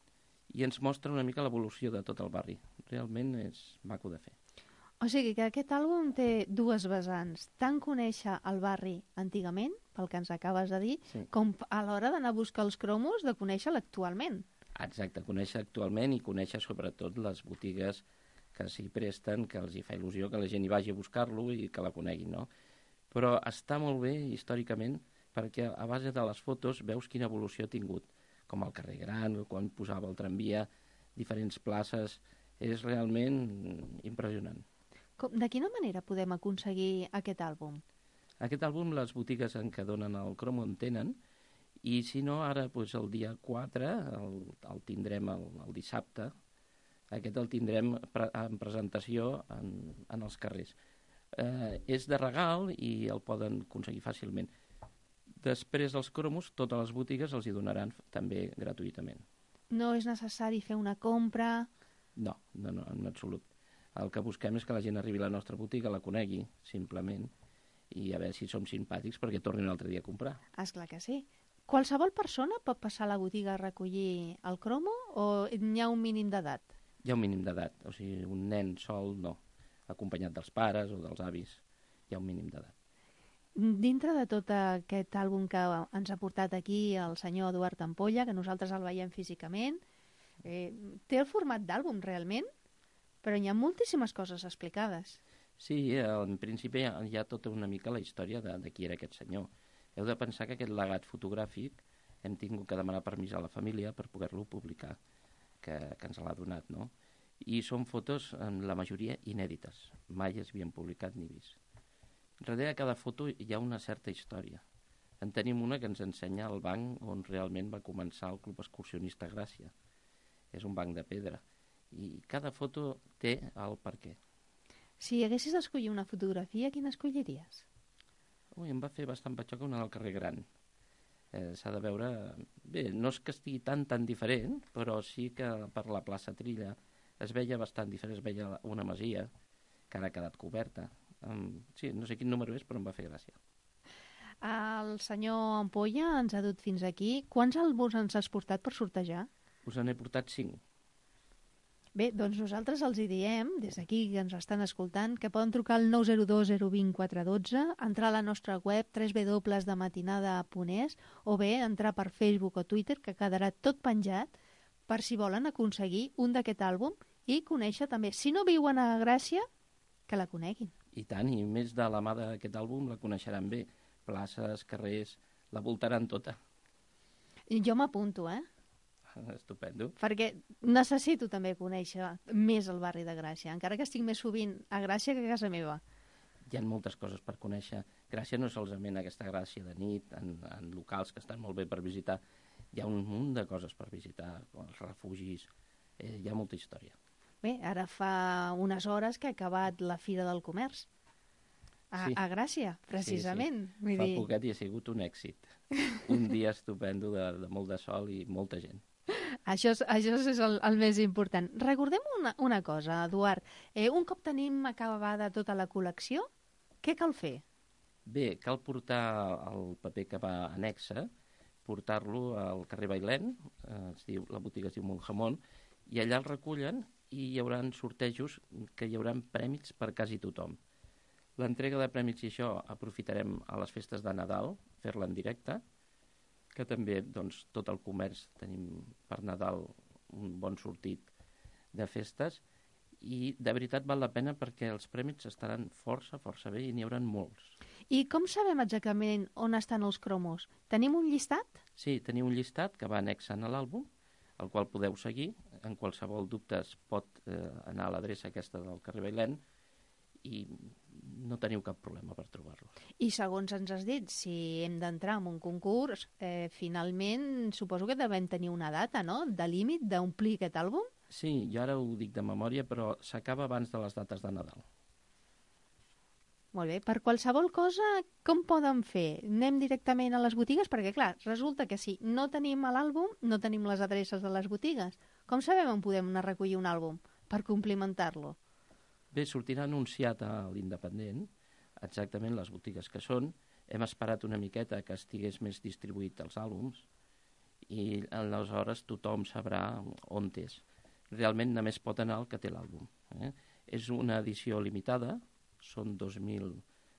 i ens mostra una mica l'evolució de tot el barri. Realment és maco de fer. O sigui que aquest àlbum té dues vessants, tant conèixer el barri antigament, pel que ens acabes de dir, sí. com a l'hora d'anar a buscar els cromos de conèixer l'actualment. Exacte, conèixer actualment i conèixer sobretot les botigues que s'hi presten, que els hi fa il·lusió que la gent hi vagi a buscar-lo i que la coneguin, no? Però està molt bé històricament perquè a base de les fotos veus quina evolució ha tingut, com el carrer Gran, quan posava el tramvia, diferents places, és realment impressionant. Com, de quina manera podem aconseguir aquest àlbum? Aquest àlbum les botigues en què donen el cromo en tenen, i si no, ara doncs, el dia quatre el, el tindrem el, el dissabte. Aquest el tindrem pre en presentació en, en els carrers. Eh, és de regal i el poden aconseguir fàcilment. Després dels cromos, totes les botigues els hi donaran també gratuïtament. No és necessari fer una compra? No, no, no, en absolut. El que busquem és que la gent arribi a la nostra botiga, la conegui, simplement, i a veure si som simpàtics perquè tornin un altre dia a comprar. Esclar que sí. Qualsevol persona pot passar a la botiga a recollir el cromo o hi ha un mínim d'edat? Hi ha un mínim d'edat, o sigui, un nen sol no, acompanyat dels pares o dels avis, hi ha un mínim d'edat. Dintre de tot aquest àlbum que ens ha portat aquí el senyor Eduard Ampolla, que nosaltres el veiem físicament, eh, té el format d'àlbum realment? Però hi ha moltíssimes coses explicades. Sí, en principi hi ha tota una mica la història de, de qui era aquest senyor. Heu de pensar que aquest legat fotogràfic hem tingut que demanar permís a la família per poder-lo publicar, que, que ens l'ha donat, no? I són fotos, en la majoria, inèdites. Mai es havien publicat ni vist. Darrere de cada foto hi ha una certa història. En tenim una que ens ensenya el banc on realment va començar el Club Excursionista Gràcia. És un banc de pedra. I cada foto té el per què. Si haguessis d'escollir una fotografia, quina escolliries? Ui, em va fer bastant patxoca una del carrer Gran. Eh, S'ha de veure... Bé, no és que estigui tan, tan diferent, però sí que per la plaça Trilla es veia bastant diferent, es veia una masia que ara ha quedat coberta. Um, sí, no sé quin número és, però em va fer gràcia. El senyor Ampolla ens ha dut fins aquí. Quants àlbums ens has portat per sortejar? Us en he portat cinc. Bé, doncs nosaltres els hi diem, des d'aquí que ens estan escoltant, que poden trucar al nou zero dos zero dos zero quatre un dos, entrar a la nostra web w w w punt dematinada punt es o bé entrar per Facebook o Twitter, que quedarà tot penjat, per si volen aconseguir un d'aquest àlbum i conèixer també, si no viuen a Gràcia, que la coneguin. I tant, i més de la mà d'aquest àlbum la coneixeran bé. Places, carrers, la voltaran tota. Jo m'apunto, eh? Estupendo. Perquè necessito també conèixer més el barri de Gràcia, encara que estic més sovint a Gràcia que a casa meva. Hi ha moltes coses per conèixer. Gràcia no és solament aquesta Gràcia de nit, en, en locals que estan molt bé per visitar. Hi ha un munt de coses per visitar, els refugis, eh, hi ha molta història. Bé, ara fa unes hores que ha acabat la Fira del Comerç. A, sí. a Gràcia, precisament. Sí, sí. Fa dir... poquet i ha sigut un èxit. Un dia estupendo de, de molt de sol i molta gent. Això és, això és el, el més important. Recordem una, una cosa, Eduard. Eh, un cop tenim acabada tota la col·lecció, què cal fer? Bé, cal portar el paper que va anexa, portar-lo al carrer Bailén, eh, es diu, la botiga es diu Monjamón, i allà el recullen i hi haurà sortejos que hi haurà premis per quasi tothom. L'entrega de premis i això aprofitarem a les festes de Nadal, fer-la en directe, que també doncs, tot el comerç tenim per Nadal un bon sortit de festes i de veritat val la pena perquè els premis estaran força, força bé i n'hi haurà molts. I com sabem exactament on estan els cromos? Tenim un llistat? Sí, tenim un llistat que va annexant a l'àlbum, el qual podeu seguir. En qualsevol dubte es pot eh, anar a l'adreça aquesta del carrer Bailén i no teniu cap problema per trobar-lo. I segons ens has dit, si hem d'entrar en un concurs, eh, finalment suposo que devem tenir una data, no?, de límit d'omplir aquest àlbum? Sí, jo ara ho dic de memòria, però s'acaba abans de les dates de Nadal. Molt bé. Per qualsevol cosa, com poden fer? Anem directament a les botigues? Perquè, clar, resulta que si no tenim l'àlbum, no tenim les adreces de les botigues. Com sabem on podem anar a recollir un àlbum per complimentar-lo? Bé, sortirà anunciat a l'Independent exactament les botigues que són hem esperat una miqueta que estigués més distribuït els àlbums i aleshores tothom sabrà on és. Realment només pot anar el que té l'àlbum. Eh? És una edició limitada, són dos mil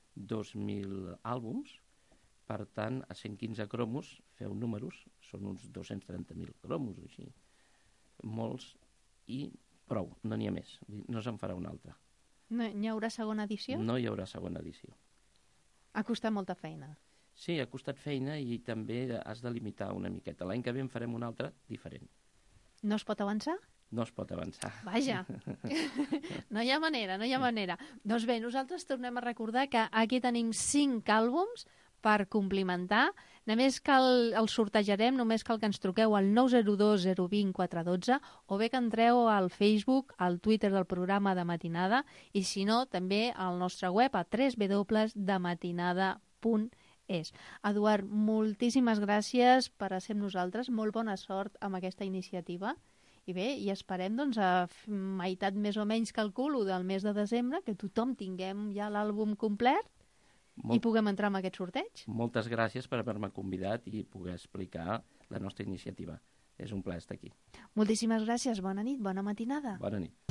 àlbums, per tant, a cent quinze cromos, feu números, són uns dos-cents trenta mil cromos o així. Molts, i prou, no n'hi ha més, no se'n farà una altra. No, n'hi haurà segona edició? No hi haurà segona edició. Ha costat molta feina. Sí, ha costat feina i també has de limitar una miqueta. L'any que ve en farem una altra diferent. No es pot avançar? No es pot avançar. Vaja, no hi ha manera, no hi ha manera. Doncs bé, nosaltres tornem a recordar que aquí tenim cinc àlbums per complimentar. Només cal, el sortejarem, només cal que ens truqueu al nou zero dos zero dos zero quatre un dos o bé que entreu al Facebook, al Twitter del programa de Matinada i si no, també al nostre web a w w w punt dematinada punt es. Eduard, moltíssimes gràcies per ser amb nosaltres. Molt bona sort amb aquesta iniciativa. I bé, i esperem doncs, a meitat més o menys calculo del mes de desembre que tothom tinguem ja l'àlbum complet Molt... i puguem entrar en aquest sorteig. Moltes gràcies per haver-me convidat i poder explicar la nostra iniciativa. És un plaer estar aquí. Moltíssimes gràcies. Bona nit, bona matinada. Bona nit.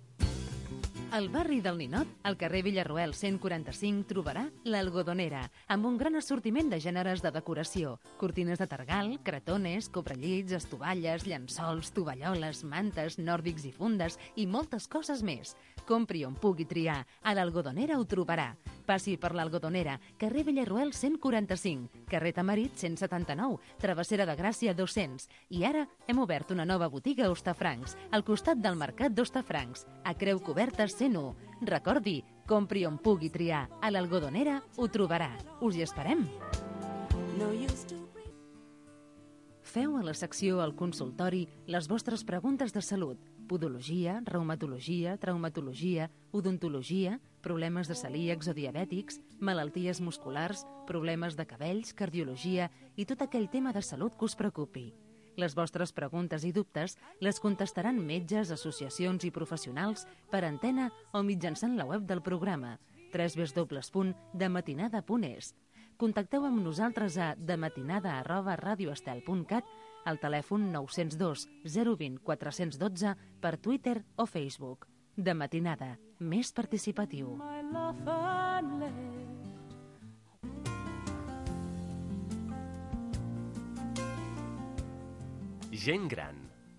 Al barri del Ninot, al carrer Villarroel cent quaranta-cinc, trobarà l'Algodonera, amb un gran assortiment de gèneres de decoració. Cortines de tergal, cretones, cobrellits, estovalles, llençols, tovalloles, mantes, nòrdics i fundes i moltes coses més. Compri on pugui triar. A l'Algodonera ho trobarà. Passi per l'Algodonera, carrer Villarroel cent quaranta-cinc, carrer Tamarit cent setanta-nou, Travessera de Gràcia dos-cents. I ara hem obert una nova botiga a Hostafrancs, al costat del Mercat d'Hostafrancs, a Creu Coberta cent u. Recordi, compri on pugui triar. A l'Algodonera ho trobarà. Us hi esperem. Feu a la secció al consultori les vostres preguntes de salut. Podologia, reumatologia, traumatologia, odontologia, problemes de celíacs o diabètics, malalties musculars, problemes de cabells, cardiologia i tot aquell tema de salut que us preocupi. Les vostres preguntes i dubtes les contestaran metges, associacions i professionals per antena o mitjançant la web del programa w w w punt dematinada punt es. Contacteu amb nosaltres a dematinada arroba radioestel punt cat, al telèfon nou zero dos zero dos zero quatre un dos per Twitter o Facebook. De Matinada, més participatiu. Gent gran.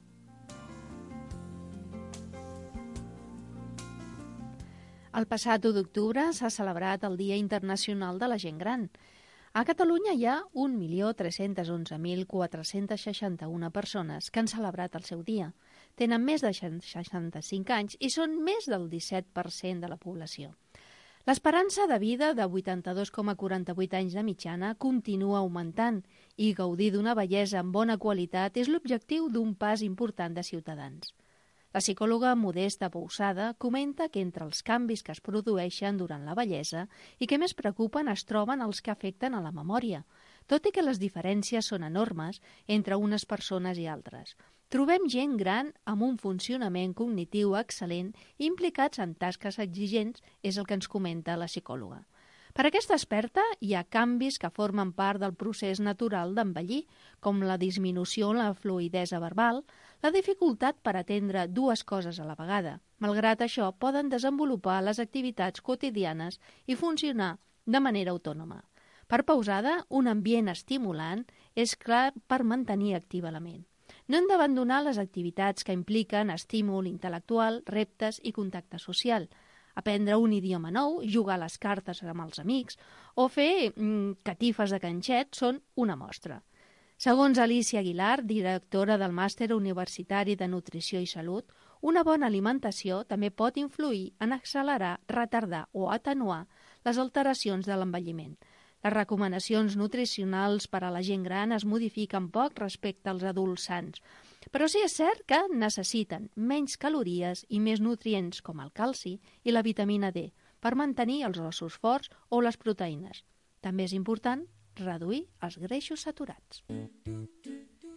El passat u d'octubre s'ha celebrat el Dia Internacional de la Gent Gran. A Catalunya hi ha un milió tres-cents onze mil quatre-cents seixanta-u persones que han celebrat el seu dia. Tenen més de seixanta-cinc anys i són més del disset per cent de la població. L'esperança de vida de vuitanta-dos coma quaranta-vuit anys de mitjana continua augmentant i gaudir d'una bellesa amb bona qualitat és l'objectiu d'un pas important de ciutadans. La psicòloga Modesta Pousada comenta que entre els canvis que es produeixen durant la vellesa i que més preocupen es troben els que afecten a la memòria, tot i que les diferències són enormes entre unes persones i altres. Trobem gent gran amb un funcionament cognitiu excel·lent i implicats en tasques exigents, és el que ens comenta la psicòloga. Per aquesta experta, hi ha canvis que formen part del procés natural d'envellir, com la disminució en la fluïdesa verbal, la dificultat per atendre dues coses a la vegada. Malgrat això, poden desenvolupar les activitats quotidianes i funcionar de manera autònoma. Per Pousada, un ambient estimulant és clar per mantenir activa la ment. No hem d'abandonar les activitats que impliquen estímul intel·lectual, reptes i contacte social. Aprendre un idioma nou, jugar a les cartes amb els amics o fer mm, catifes de ganxet són una mostra. Segons Alicia Aguilar, directora del Màster Universitari de Nutrició i Salut, una bona alimentació també pot influir en accelerar, retardar o atenuar les alteracions de l'envelliment. Les recomanacions nutricionals per a la gent gran es modifiquen poc respecte als adults sans, però sí és cert que necessiten menys calories i més nutrients com el calci i la vitamina D per mantenir els ossos forts o les proteïnes. També és important reduir els greixos saturats.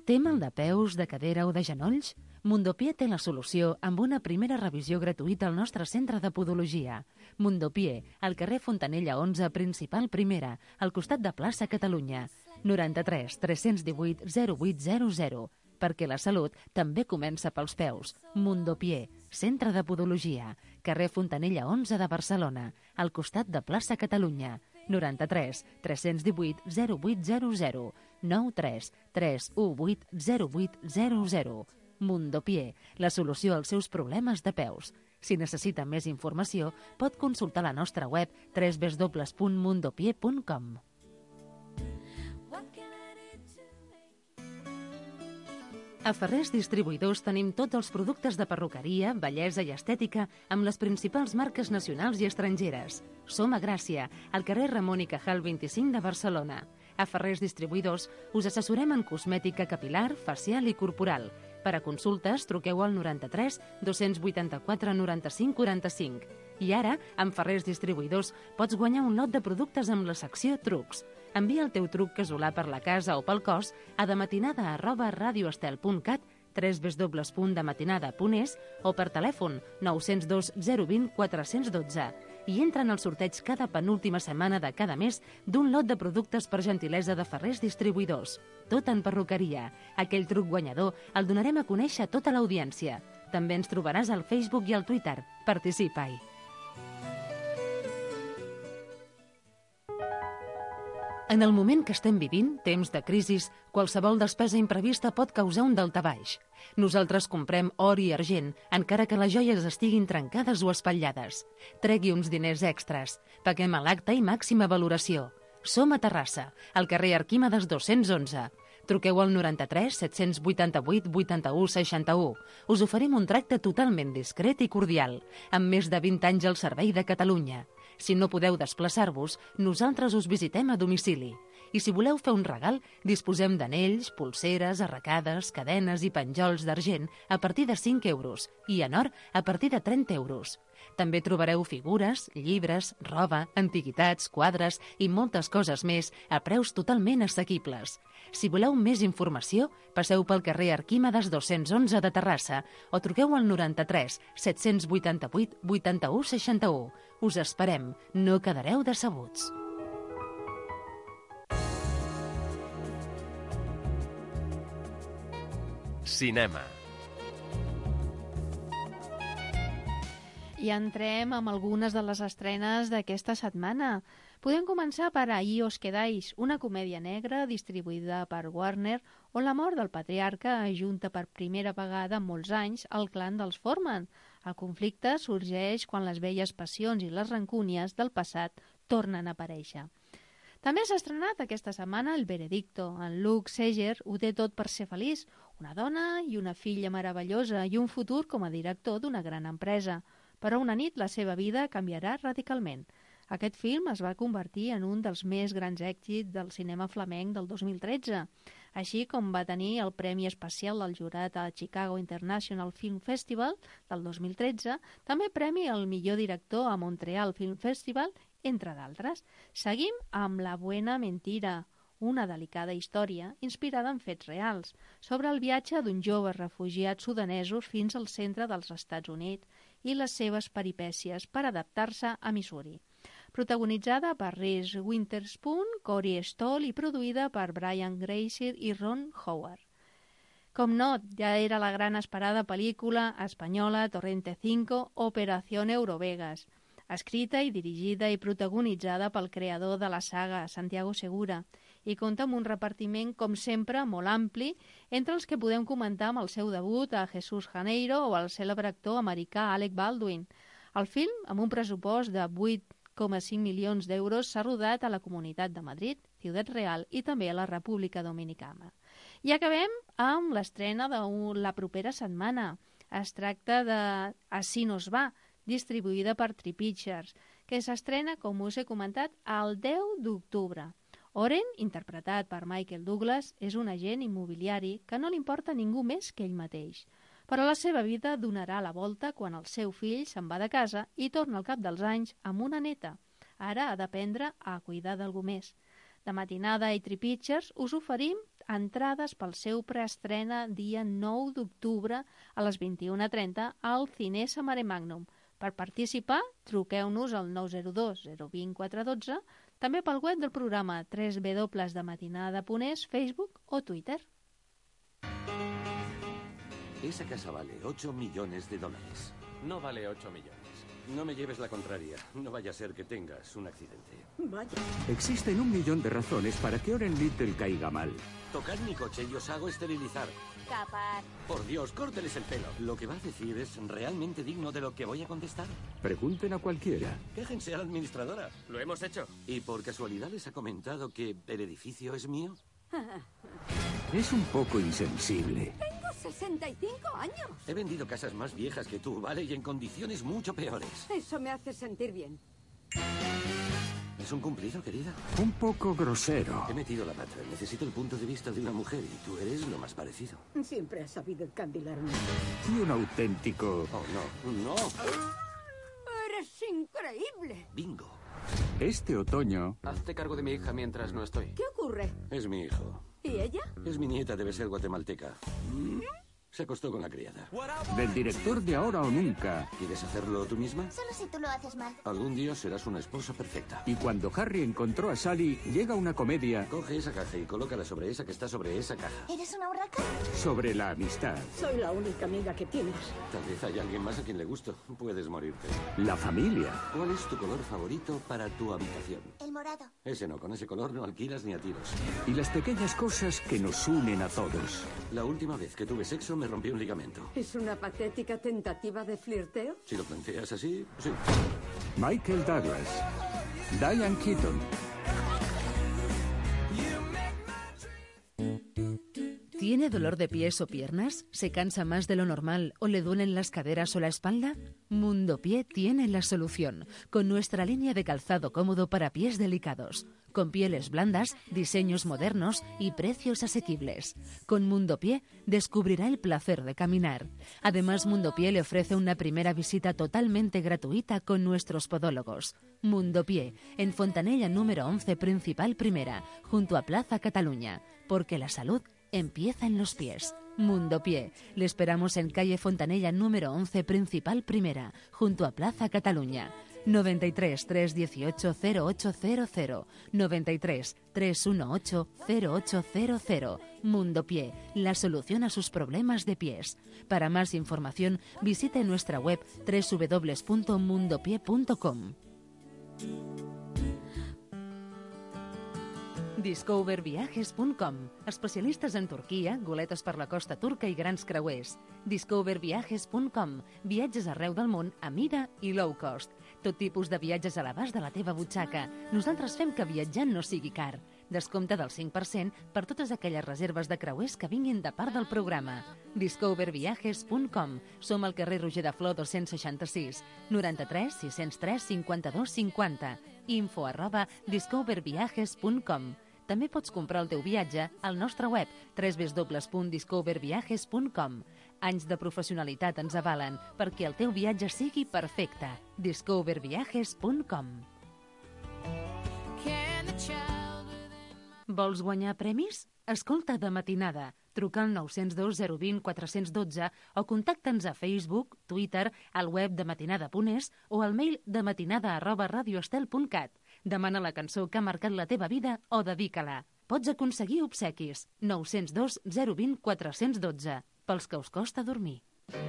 Té mal de peus, de cadera o de genolls? Mundopié té la solució amb una primera revisió gratuïta al nostre centre de podologia. Mundopié, al carrer Fontanella onze, principal primera, al costat de plaça Catalunya. noranta-tres tres cents divuit zero vuit zero zero. Perquè la salut també comença pels peus. Mundopié, centre de podologia, carrer Fontanella onze de Barcelona, al costat de plaça Catalunya. noranta-tres tres cents divuit zero vuit zero zero. nou tres tres u vuit zero vuit zero zero. Mundopié, la solució als seus problemes de peus. Si necessita més informació, pot consultar la nostra web w w w punt mundopié punt com. A Ferrers Distribuïdors tenim tots els productes de perruqueria, bellesa i estètica amb les principals marques nacionals i estrangeres. Som a Gràcia, al carrer Ramon i Cajal vint-i-cinc de Barcelona. A Ferrers Distribuïdors us assessorem en cosmètica capilar, facial i corporal. Per a consultes, truqueu al noranta-tres dos vuitanta-quatre noranta-cinc quaranta-cinc. I ara, amb Ferrers Distribuïdors, pots guanyar un lot de productes amb la secció Trucs. Envia el teu truc casolà per la casa o pel cos a dematinada arroba radioestel punt cat, w w w punt dematinada punt es o per telèfon nou zero dos zero dos zero quatre un dos i entra en el sorteig cada penúltima setmana de cada mes d'un lot de productes per gentilesa de Ferrers Distribuïdors. Tot en perruqueria. Aquell truc guanyador el donarem a conèixer a tota l'audiència. També ens trobaràs al Facebook i al Twitter. Participa-hi. En el moment que estem vivint, temps de crisis, qualsevol despesa imprevista pot causar un daltabaix. Nosaltres comprem or i argent, encara que les joies estiguin trencades o espatllades. Tregui uns diners extras. Paguem a l'acte i màxima valoració. Som a Terrassa, al carrer Arquímedes dos-cents onze. Truqueu al noranta-tres set vuitanta-vuit vuitanta-u seixanta-u. Us oferim un tracte totalment discret i cordial, amb més de vint anys al servei de Catalunya. Si no podeu desplaçar-vos, nosaltres us visitem a domicili. I si voleu fer un regal, disposem d'anells, pulseres, arracades, cadenes i penjols d'argent a partir de cinc euros i en or a partir de trenta euros. També trobareu figures, llibres, roba, antiguitats, quadres i moltes coses més a preus totalment assequibles. Si voleu més informació, passeu pel carrer Arquímedes dos-cents onze de Terrassa o truqueu al noranta-tres set vuitanta-vuit vuitanta-u seixanta-u. Us esperem, no quedareu decebuts. Cinema. I entrem amb algunes de les estrenes d'aquesta setmana. Podem començar per Ahí os quedáis, una comèdia negra distribuïda per Warner, on la mort del patriarca ajunta per primera vegada en molts anys el clan dels Forman. El conflicte sorgeix quan les velles passions i les rancúnies del passat tornen a aparèixer. També s'ha estrenat aquesta setmana El Veredicto. En Luke Seger ho té tot per ser feliç, una dona i una filla meravellosa i un futur com a director d'una gran empresa. Però una nit la seva vida canviarà radicalment. Aquest film es va convertir en un dels més grans èxits del cinema flamenc del dos mil tretze, així com va tenir el Premi Especial del Jurat al Chicago International Film Festival del dos mil tretze, també premi al millor director a Montreal Film Festival, entre d'altres. Seguim amb La buena mentira, una delicada història inspirada en fets reals, sobre el viatge d'un jove refugiat sudanesos fins al centre dels Estats Units i les seves peripècies per adaptar-se a Missouri. Protagonitzada per Reese Witherspoon, Corey Stoll i produïda per Brian Grazer i Ron Howard. Com no, ja era la gran esperada pel·lícula espanyola Torrente cinco, Operación Eurovegas, escrita i dirigida i protagonitzada pel creador de la saga, Santiago Segura, i compta amb un repartiment, com sempre, molt ampli, entre els que podem comentar amb el seu debut a Jesús Janeiro o el cèlebre actor americà Alec Baldwin. El film, amb un pressupost de vuit coma cinc milions d'euros, s'ha rodat a la Comunitat de Madrid, Ciutat Real i també a la República Dominicana. I acabem amb l'estrena de la propera setmana. Es tracta de Así nos va, distribuïda per Tripitchers, que s'estrena, com us he comentat, el deu d'octubre. Oren, interpretat per Michael Douglas, és un agent immobiliari que no li importa ningú més que ell mateix. Però la seva vida donarà la volta quan el seu fill se'n va de casa i torna al cap dels anys amb una neta. Ara ha d'aprendre a cuidar d'algú més. De Matinada i Tripitchers us oferim entrades pel seu preestrena dia nou d'octubre a les vint-i-una trenta al Cinesa Mare Magnum. Per participar, truqueu-nos al nou zero dos zero dos zero quatre un dos, també pel web del programa w w w punt dematinada punt es, Facebook o Twitter. Esa casa vale ocho millones de dólares. No vale ocho millones. No me lleves la contraria. No vaya a ser que tengas un accidente. Vaya. Existen un millón de razones para que Oren Little caiga mal. Tocad mi coche y os hago esterilizar. Capar. Por Dios, córteles el pelo. ¿Lo que va a decir es realmente digno de lo que voy a contestar? Pregunten a cualquiera. Quéjense a la administradora. Lo hemos hecho. ¿Y por casualidad les ha comentado que el edificio es mío? Es un poco insensible. Tengo sesenta y cinco años. He vendido casas más viejas que tú, ¿vale? Y en condiciones mucho peores. Eso me hace sentir bien. ¿Es un cumplido, querida? Un poco grosero. He metido la pata. Necesito el punto de vista de una mujer y tú eres lo más parecido. Siempre has sabido encandilarme. Y un auténtico... Oh, no, no. Eres increíble. Bingo. Este otoño... Hazte cargo de mi hija mientras no estoy. ¿Qué ocurre? Es mi hijo. ¿Y ella? Es mi nieta, debe ser guatemalteca. Se acostó con la criada. Del director de Ahora o Nunca. ¿Quieres hacerlo tú misma? Solo si tú lo haces mal. Algún día serás una esposa perfecta. Y cuando Harry encontró a Sally, llega una comedia... Coge esa caja y colócala sobre esa que está sobre esa caja. ¿Eres una urraca? Sobre la amistad. Soy la única amiga que tienes. Tal vez haya alguien más a quien le gusto. Puedes morirte. La familia. ¿Cuál es tu color favorito para tu habitación? El morado. Ese no, con ese color no alquilas ni a tiros. Y las pequeñas cosas que nos unen a todos. La última vez que tuve sexo me rompí un ligamento. ¿Es una patética tentativa de flirteo? Si lo planteas así, sí. Michael Douglas. Diane Keaton. ¿Tiene dolor de pies o piernas? ¿Se cansa más de lo normal o le duelen las caderas o la espalda? Mundo Pie tiene la solución, con nuestra línea de calzado cómodo para pies delicados, con pieles blandas, diseños modernos y precios asequibles. Con Mundo Pie descubrirá el placer de caminar. Además, Mundo Pie le ofrece una primera visita totalmente gratuita con nuestros podólogos. Mundo Pie, en Fontanella número once, Principal Primera, junto a Plaza Cataluña, porque la salud empieza en los pies. Mundo Pie. Le esperamos en calle Fontanella número once, Principal Primera, junto a Plaza Cataluña. noventa y tres, trescientos dieciocho, cero ocho cero cero. noventa y tres, trescientos dieciocho, cero ocho cero cero. Mundo Pie, la solución a sus problemas de pies. Para más información, visite nuestra web doble u doble u doble u punto mundo pie punto com. discover viajes punt com. Especialistes en Turquia, goletes per la costa turca i grans creuers. discover viajes punt com. Viatges arreu del món a mida i low cost. Tot tipus de viatges a l'abast de la teva butxaca. Nosaltres fem que viatjar no sigui car. Descompte del cinc per cent per totes aquelles reserves de creuers que vinguin de part del programa. discover viajes punt com. Som al carrer Roger de Flor dos-cents seixanta-sis, noranta-tres, sis-cents tres, cinquanta-dos cinquanta. Info arroba discover viajes punt com. També pots comprar el teu viatge al nostre web doble u doble u doble u punt discover viajes punt com. Anys de professionalitat ens avalen perquè el teu viatge sigui perfecte. discover viajes punt com. Vols guanyar premis? Escolta de matinada. Truca al nou zero dos, zero dos zero, quatre un dos o contacta'ns a Facebook, Twitter, al web de matinada punt es o al mail de matinada arroba radioestel punt cat. Demana la cançó que ha marcat la teva vida o dedica-la. Pots aconseguir obsequis. nou zero dos, zero dos zero, quatre un dos. Pels que us costa dormir.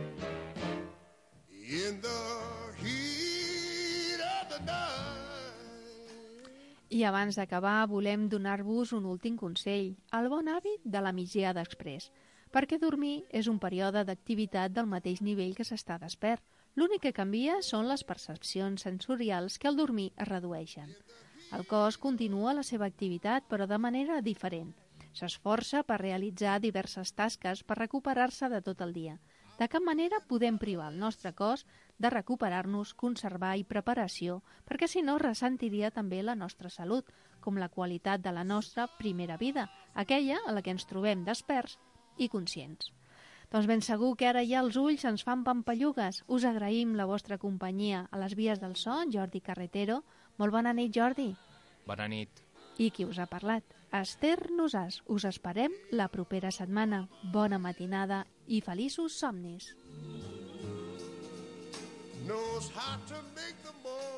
I abans d'acabar, volem donar-vos un últim consell, el bon hàbit de la migdiada exprés, perquè dormir és un període d'activitat del mateix nivell que s'està despert. L'únic que canvia són les percepcions sensorials que al dormir es redueixen. El cos continua la seva activitat, però de manera diferent. S'esforça per realitzar diverses tasques per recuperar-se de tot el dia. De cap manera podem privar el nostre cos de recuperar-nos, conservar i preparació, perquè si no ressentiria també la nostra salut, com la qualitat de la nostra primera vida, aquella a la que ens trobem desperts i conscients. Doncs ben segur que ara ja els ulls ens fan pampallugues. Us agraïm la vostra companyia a les vies del so, Jordi Carretero. Molt bona nit, Jordi. Bona nit. I qui us ha parlat? Esther Nosàs. Us esperem la propera setmana. Bona matinada i feliços somnis. Knows how to make the boy